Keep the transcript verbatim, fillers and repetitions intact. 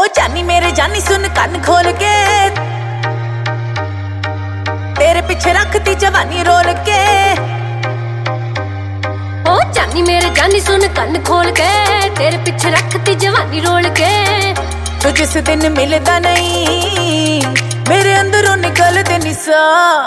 जानी मेरे जानी सुन कान खोल के, तेरे पीछे रखती जवानी रोल के। ओ जानी मेरे जानी सुन कान खोल के, तेरे पीछे रखती जवानी रोल के। तू जिस दिन मिलदा नहीं मेरे अंदरों निकलदे निसा।